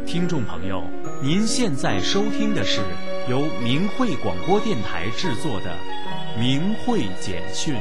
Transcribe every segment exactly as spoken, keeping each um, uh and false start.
听众朋友，您现在收听的是由明慧广播电台制作的《明慧简讯》。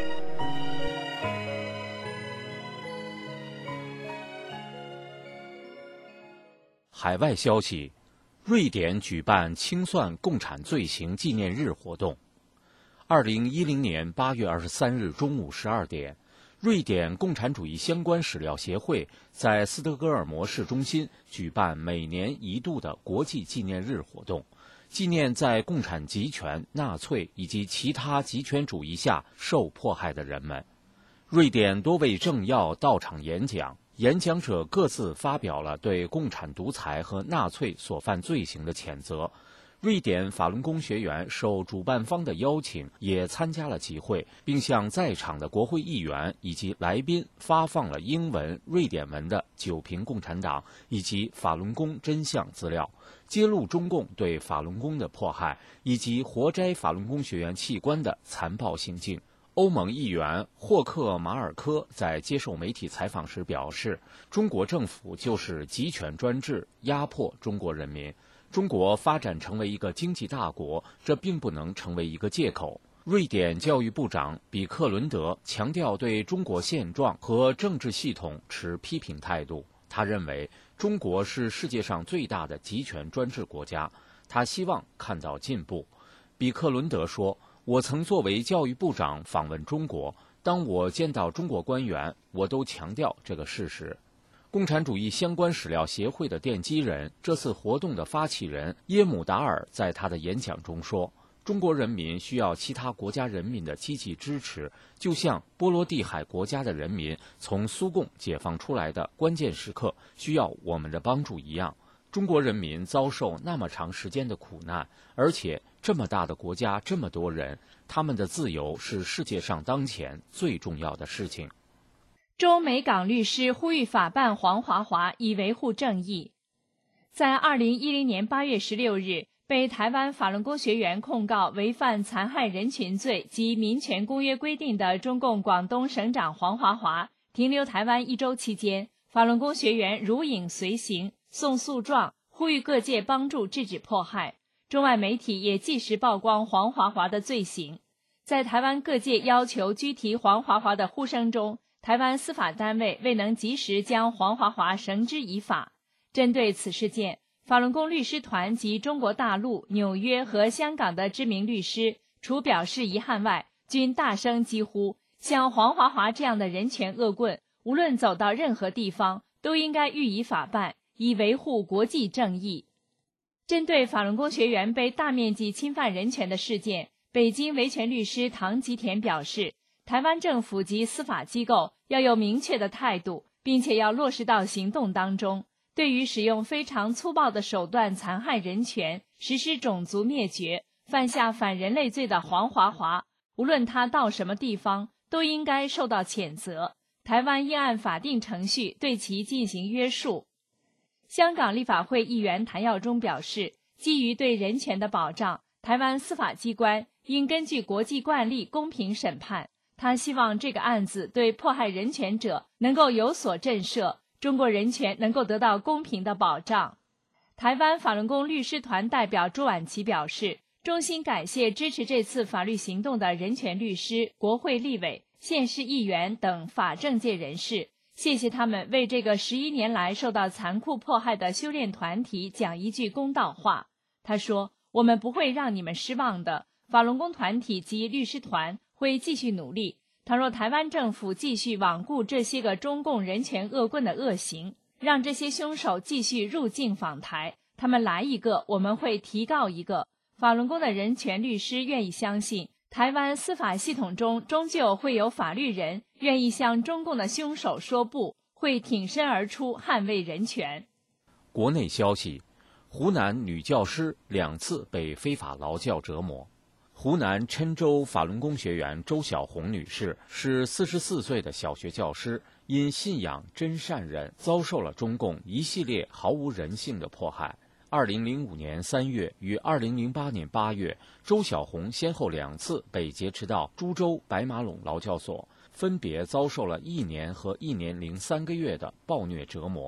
海外消息：瑞典举办清算共产罪行纪念日活动。二零一零年八月二十三日中午十二点，瑞典共产主义相关史料协会在斯德哥尔摩市中心举办每年一度的国际纪念日活动，纪念在共产集权、纳粹以及其他极权主义下受迫害的人们。瑞典多位政要到场演讲，演讲者各自发表了对共产独裁和纳粹所犯罪行的谴责。瑞典法轮功学员受主办方的邀请，也参加了集会，并向在场的国会议员以及来宾发放了英文、瑞典文的《九评共产党》以及法轮功真相资料，揭露中共对法轮功的迫害以及活摘法轮功学员器官的残暴行径。欧盟议员霍克马尔科在接受媒体采访时表示，中国政府就是集权专制，压迫中国人民。中国发展成为一个经济大国，这并不能成为一个借口。瑞典教育部长比克伦德强调对中国现状和政治系统持批评态度。他认为中国是世界上最大的集权专制国家，他希望看到进步。比克伦德说，我曾作为教育部长访问中国，当我见到中国官员，我都强调这个事实。共产主义相关史料协会的奠基人，这次活动的发起人耶姆达尔在他的演讲中说，中国人民需要其他国家人民的积极支持，就像波罗的海国家的人民从苏共解放出来的关键时刻需要我们的帮助一样。中国人民遭受那么长时间的苦难，而且这么大的国家这么多人，他们的自由是世界上当前最重要的事情。 中美港律师呼吁法办黄华华以维护正义。在二零一零年八月十六日，被台湾法轮功学员控告违反残害人群罪及民权公约规定的中共广东省长黄华华停留台湾一周期间，法轮功学员如影随形，送诉状，呼吁各界帮助制止迫害。中外媒体也即时曝光黄华华的罪行。在台湾各界要求拘提黄华华的呼声中，台湾司法单位未能及时将黄华华绳之以法。针对此事件，法轮功律师团及中国大陆、纽约和香港的知名律师，除表示遗憾外，均大声疾呼，像黄华华这样的人权恶棍，无论走到任何地方，都应该予以法办，以维护国际正义。针对法轮功学员被大面积侵犯人权的事件，北京维权律师唐吉田表示，台湾政府及司法机构要有明确的态度，并且要落实到行动当中。对于使用非常粗暴的手段残害人权、实施种族灭绝、犯下反人类罪的黄华华，无论他到什么地方，都应该受到谴责。台湾应按法定程序对其进行约束。香港立法会议员谭耀宗表示，基于对人权的保障，台湾司法机关应根据国际惯例公平审判。他希望这个案子对迫害人权者能够有所震慑，中国人权能够得到公平的保障。台湾法轮功律师团代表朱婉琪表示，衷心感谢支持这次法律行动的人权律师、国会立委、县市议员等法政界人士，谢谢他们为这个十一年来受到残酷迫害的修炼团体讲一句公道话。他说，我们不会让你们失望的，法轮功团体及律师团会继续努力。倘若台湾政府继续罔顾这些个中共人权恶棍的恶行，让这些凶手继续入境访台，他们来一个，我们会提告一个。法轮功的人权律师愿意相信，台湾司法系统中终究会有法律人愿意向中共的凶手说不，会挺身而出捍卫人权。 国内消息：湖南女教师两次被非法劳教折磨。湖南郴州法轮功学员周小红女士是四十四岁的小学教师，因信仰真善忍，遭受了中共一系列毫无人性的迫害。二零零五年三月与二零零八年八月，周小红先后两次被劫持到株洲白马垄劳教所，分别遭受了一年和一年零三个月的暴虐折磨。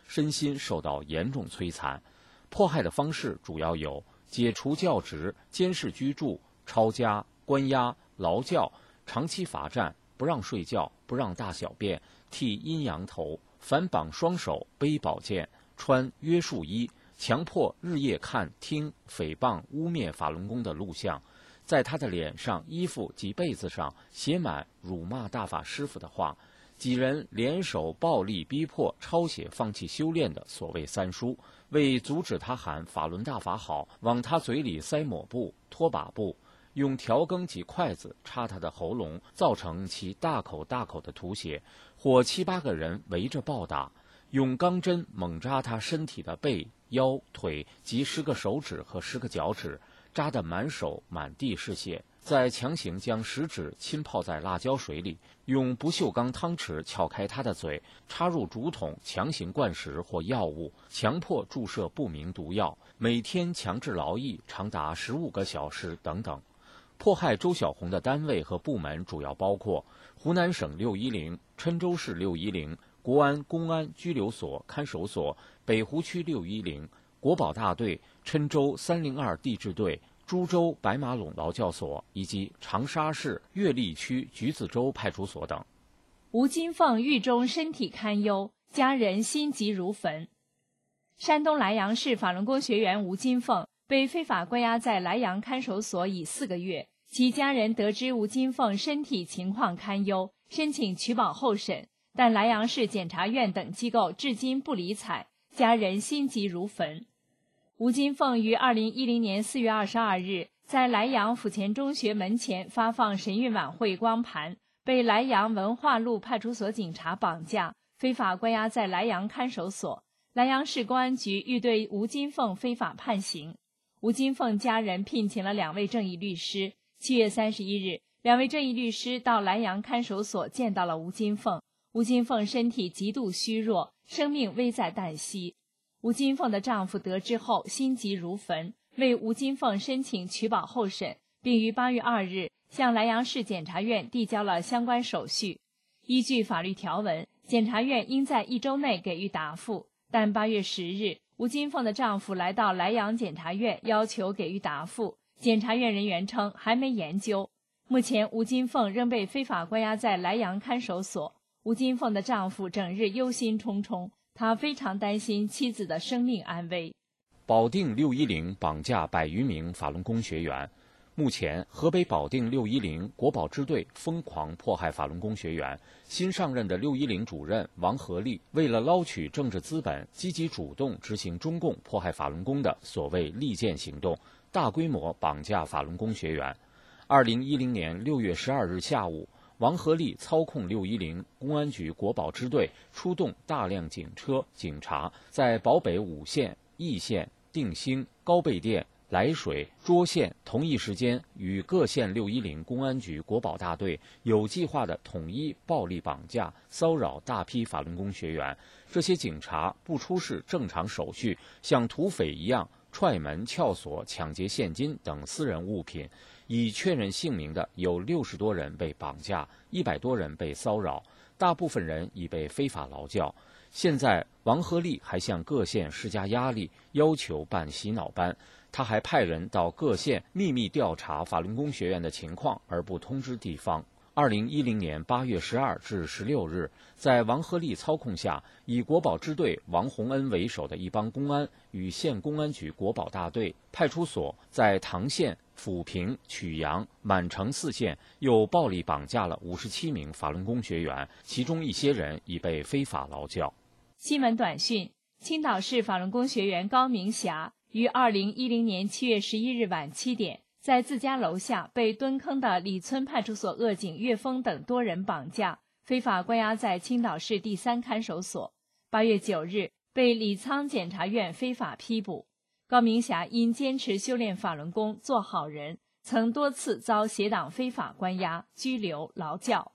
身心受到严重摧残。迫害的方式主要有解除教职、监视居住、抄家、关押、劳教、长期罚站、不让睡觉、不让大小便、剃阴阳头、反绑双手、背宝剑、穿约束衣、强迫日夜看、听诽谤、污蔑法轮功的录像，在他的脸上、衣服及被子上写满辱骂大法师父的话，几人联手暴力逼迫抄写放弃修炼的所谓三书，为阻止他喊法轮大法好，往他嘴里塞抹布、拖把布，用调羹及筷子插他的喉咙，造成其大口大口的吐血，或七八个人围着暴打，用钢针猛扎他身体的背、腰、腿及十个手指和十个脚趾，扎得满手满地是血，再强行将食指浸泡在辣椒水里，用不锈钢汤匙撬开他的嘴，插入竹筒强行灌食或药物，强迫注射不明毒药，每天强制劳役长达十五个小时等等。迫害周小红的单位和部门主要包括湖南省六一零、郴州市六一零、国安公安拘留所看守所、北湖区六一零、国保大队、郴州三零二地质队、株洲白马垄劳教所以及长沙市岳麓区橘子洲派出所等。 吴金凤狱中身体堪忧，家人心急如焚。山东莱阳市法轮功学员吴金凤被非法关押在莱阳看守所已四个月，其家人得知吴金凤身体情况堪忧，申请取保候审，但莱阳市检察院等机构至今不理睬，家人心急如焚。吴金凤于二零一零年四月二十二日在莱阳府前中学门前发放神韵晚会光盘，被莱阳文化路派出所警察绑架，非法关押在莱阳看守所。莱阳市公安局欲对吴金凤非法判刑。吴金凤家人聘请了两位正义律师。七月三十一日，两位正义律师到莱阳看守所见到了吴金凤。吴金凤身体极度虚弱，生命危在旦夕。吴金凤的丈夫得知后心急如焚，为吴金凤申请取保候审，并于八月二日向莱阳市检察院递交了相关手续。依据法律条文，检察院应在一周内给予答复，但八月十日，吴金凤的丈夫来到莱阳检察院要求给予答复，检察院人员称还没研究。目前吴金凤仍被非法关押在莱阳看守所。吴金凤的丈夫整日忧心忡忡，他非常担心妻子的生命安危。 保定六一零绑架百余名法轮功学员。目前，河北保定六一零国保支队疯狂迫害法轮功学员。新上任的六一零主任王和利，为了捞取政治资本，积极主动执行中共迫害法轮功的所谓利剑行动，大规模绑架法轮功学员。二零一零年六月十二日下午，王和利操控六一零公安局国保支队出动大量警车、警察，在保北五县、易县、定兴、高碑店、涞水、涿县同一时间与各县六一零公安局国保大队有计划的统一暴力绑架、骚扰大批法轮功学员。这些警察不出示正常手续，像土匪一样踹门、撬锁、抢劫现金等私人物品。已确认姓名的有六十多人被绑架，一百多人被骚扰，大部分人已被非法劳教。现在，王和利还向各县施加压力，要求办洗脑班。他还派人到各县秘密调查法轮功学院的情况，而不通知地方。二零一零年八月十二至十六日，在王和利操控下，以国保支队王洪恩为首的一帮公安与县公安局国保大队、派出所，在唐县、抚平、曲阳、满城四县又暴力绑架了五十七名法轮功学员，其中一些人已被非法劳教。 新闻短讯：青岛市法轮功学员高明霞于二零一零年七月十一日晚七点，在自家楼下被蹲坑的李村派出所恶警岳峰等多人绑架，非法关押在青岛市第三看守所。八月九日，被李沧检察院非法批捕。高明霞因坚持修炼法轮功、做好人，曾多次遭邪党非法关押、拘留、劳教。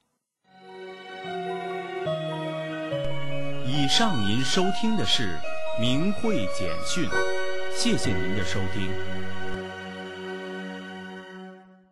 以上您收听的是明慧简讯，谢谢您的收听。